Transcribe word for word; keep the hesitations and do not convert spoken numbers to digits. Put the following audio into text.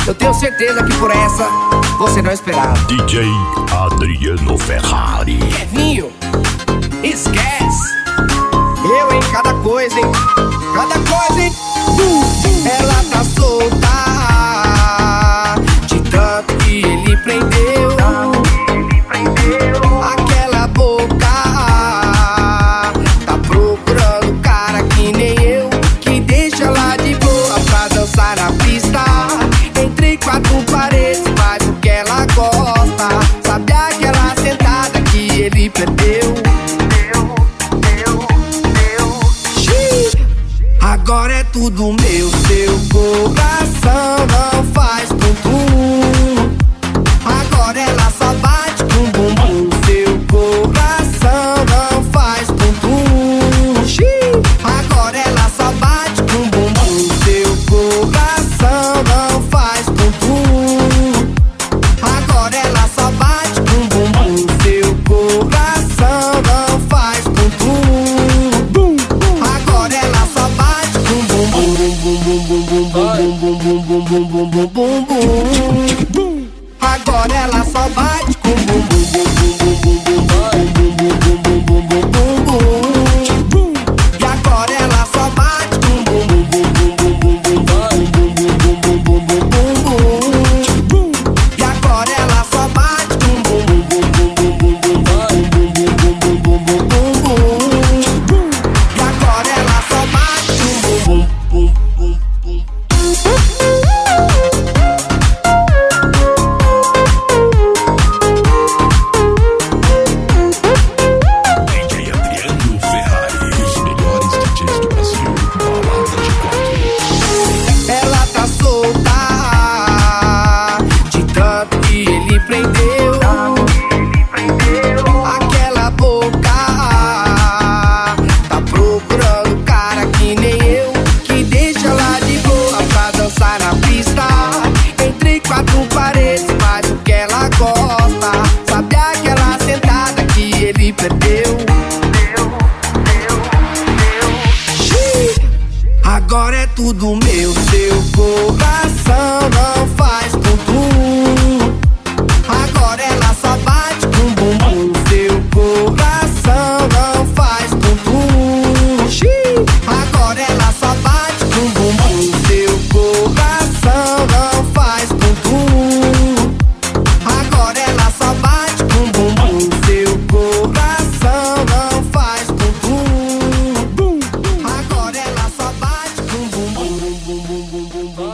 Eu tenho certeza que por essa você não esperava. D J Adriano Ferrari. Kevinho, esquece. Eu em cada coisa, hein? Cada coisa, hein? Ela tá solta de tanto que ele prendeu. Aquela boca tá procurando cara que nem eu, que deixa ela de boa pra dançar na pista. Entre quatro paredes, vai porque ela gosta. Sabe aquela sentada que ele perdeu? Agora é tudo meu, seu coração não faz tum-tum. Agora ela só bate com bumbum. Seu coração não faz tum-tum. Agora ela só bate com bumbum. Seu coração não faz tum-tum. Agora ela só bate com bumbum. Seu coração não faz tum-tum. Agora ela só bate com bumbum, bum bum bum bum bum bum bum bum bum bum bum. Agora ela só bate com bumbum, bum bum bum bum bum bum bum bum bum. E agora ela só bate com bumbum, bum bum bum bum bum bum bum bum. E agora ela só bate com bumbum, bum bum bum bum bum bum bum. E agora ela só bate com bumbum, bum bum bum. D J Adriano Ferrari. Os melhores D Js do Brasil. Balada de quatro. Ela tá solta de tanto que ele prendeu. Aquela boca tá procurando cara que nem eu, que deixa ela de boa pra dançar na pista. Entre quatro paredes, faz o que ela gosta. Sabe aquela sentada que ele perdeu? Agora é tudo meu, seu coração não faz tum-tum. Agora ela só bate com bumbum. Seu coração não faz tum-tum. Agora ela só bate com bumbum. Seu coração não faz tum-tum. Agora ela só bate com bumbum. Seu coração não faz tum-tum. Agora ela só bate com bumbum, bum bum bum bum bum bum.